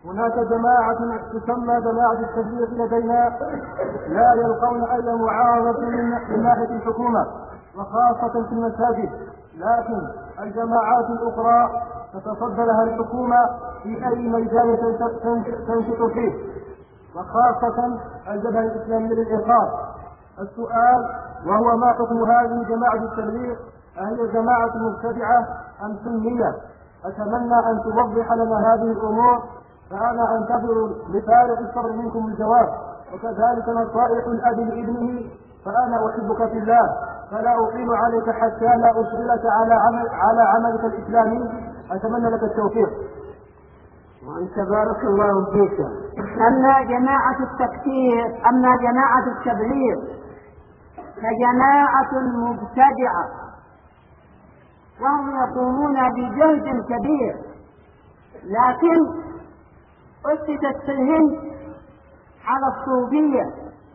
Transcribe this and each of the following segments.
هناك جماعة تسمى جماعة التبليغ لدينا لا يلقون أي معارضة من ناحية الحكومة وخاصة في المساجد، لكن الجماعات الأخرى تتصدى لها الحكومة في أي ميدان تنشط فيه، وخاصة الجبهة الإسلامية للإيقاف. السؤال وهو: ما حكم هذه جماعة التبليغ؟ أهي جماعة مبتدعة أم سنية؟ أتمنى أن توضح لنا هذه الأمور، فأنا أنتظر بفارغ الصبر منكم الجواب، وكذلك نصائح الأب لابنه، فأنا أحبك في الله فلا أطيل عليك حتى لا أشغلك على عملك الإسلامي. أتمنى لك التوفيق. وأنت بارك الله فيك. أما جماعة التكفير، أما جماعة التبليغ فجماعة مبتدعة، وهم يقومون بجهد كبير، لكن أسست في الهند على الصوفية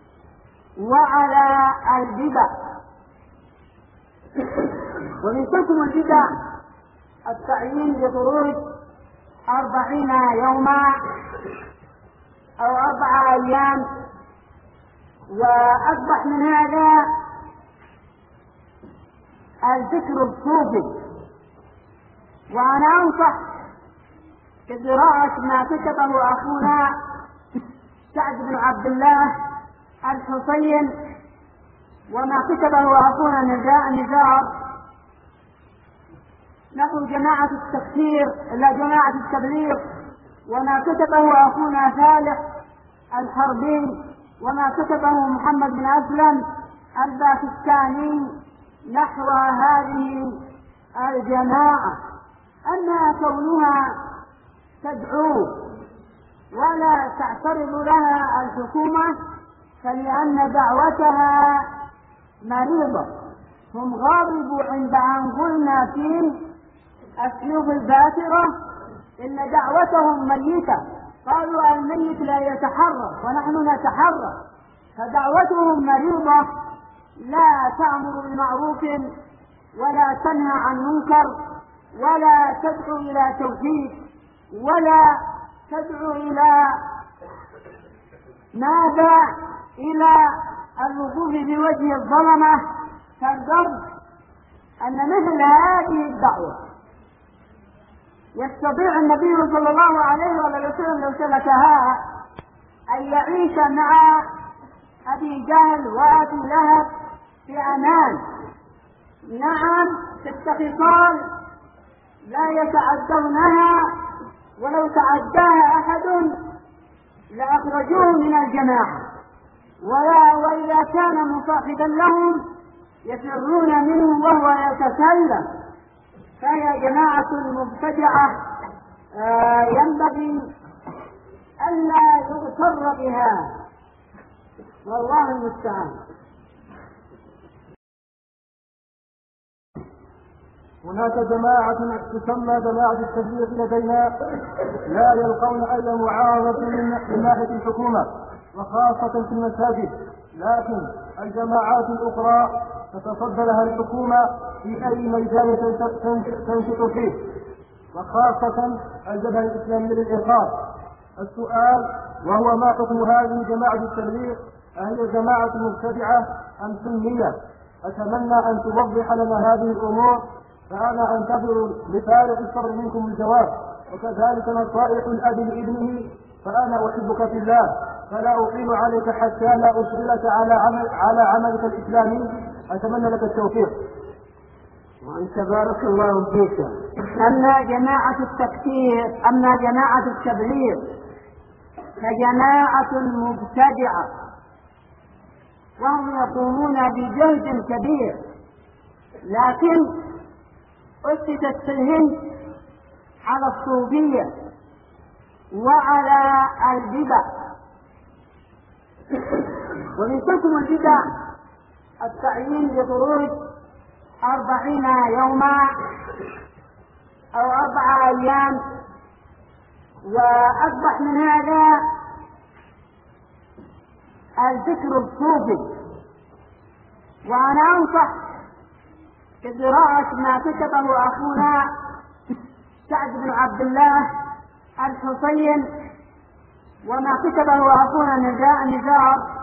وعلى البدع. ومن حكم البدع التعيين بخروج 40 يوما أو 4 أيام، وأصبح من هذا الفكر الصوفي. وأنا أنصح بقراءة ما كتبه أخونا سعد بن عبد الله الحسين، وما كتبه أخونا نزار نحو جماعة التكفير لا جماعة التبليغ، وما كتبه أخونا فالح الحربي، وما كتبه محمد بن أسلم الباكستاني نحو هذه الجماعة. أما كونها تدعو ولا تعترض لها الحكومة فلأن دعوتها مريضة. هم غاضبوا عند أن قلنا في السيوف الباترة إن دعوتهم ميتة، قالوا الميت لا يتحرك ونحن نتحرك، فدعوتهم مريضة لا تأمر بمعروف ولا تنهى عن منكر ولا تدعو إلى توحيد ولا تدعو إلى ماذا؟ إلى الوقوف بوجه الظلمة. فالضرب أن مثل هذه الدعوة يستطيع النبي صلى الله عليه وسلم لو سلكها أن يعيش مع أبي جهل وأبي لهب في أمان. نعم، في الخصال لا يتعدونها، ولو تعداها أحد لأخرجوه من الجماعة، وإذا كان مصاحبا لهم يفرون منه وهو يتكلم. فهي جماعة مبتدعة ينبغي ألا يغتر بها، والله المستعان. هناك جماعة تسمى جماعة التبليغ لدينا لا يلقون أي معارضة من ناحية الحكومة وخاصة في المساجد، لكن الجماعات الأخرى تتصدى لها الحكومة في أي ميدان تنشط فيه، وخاصة الجبهة الإسلامية للإيقاف. السؤال وهو: ما حكم هذه جماعة التبليغ؟ أهي جماعة مبتدعة أم سنية؟ أتمنى أن توضح لنا هذه الأمور، فأنا أنتظر بفارغ الصبر منكم الجواب، وكذلك نصائح الأب لابنه، فأنا أحبك في الله فلا أطيل عليك حتى لا أشغلك على عملك الإسلامي. أتمنى لك التوفيق. وأنت بارك الله فيك. أما جماعة التكفير، أما جماعة التبليغ فجماعة مبتدعة، وهم يقومون بجهد كبير، لكن أسست في الهند على الصوفية وعلى البدع. ومن حكم البدع التعيين بخروج 40 يوما أو 4 أيام، وأصبح من هذا الفكر الصوفي. وأنا أنصح بقراءة ما كتبه أخونا سعد بن عبد الله الحسين، وما كتبه أخونا نزار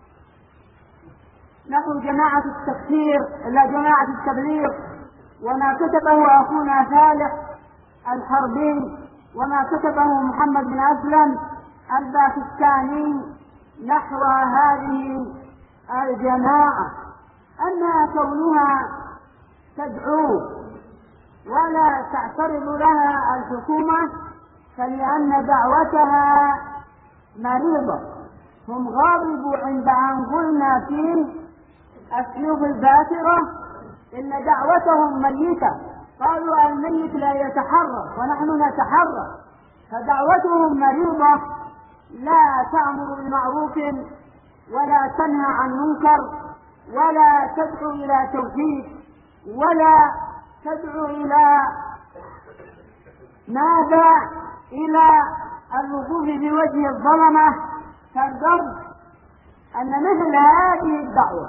نحو جماعة التكفير إلى جماعة التبليغ، وما كتبه أخونا صالح الحربي، وما كتبه محمد بن أسلم الباكستاني نحو هذه الجماعة أنها كونها تدعو ولا تعترض لها الحكومة، فلأن دعوتها مريضة. هم غاضبوا عند أن قلنا في أسلوب الباترة إن دعوتهم ميتة، قالوا الميت لا يتحرك ونحن نتحرك، فدعوتهم مريضة لا تأمر بالمعروف ولا تنهى عن منكر ولا تدعو إلى توحيد ولا تدعو إلى ماذا؟ إلى الوقوف بوجه الظلمة. فالضرب أن مثل هذه الدعوة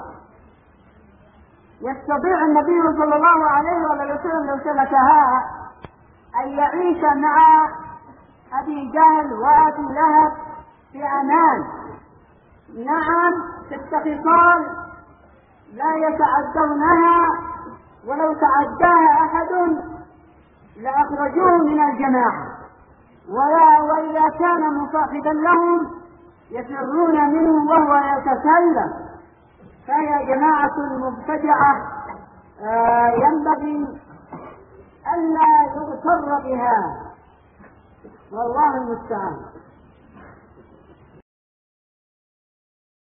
يستطيع النبي صلى الله عليه وسلم لو سلكها أن يعيش مع أبي جهل وأبي لهب في أمان. نعم في الخصال لا يتعدونها، ولو تعداها أحد لأخرجوه من الجماعة، وإذا كان مصاحبا لهم يفرون منه وهو يتسلم. فهي جماعة مبتدعة ينبغي ألا يغتر بها، والله المستعان.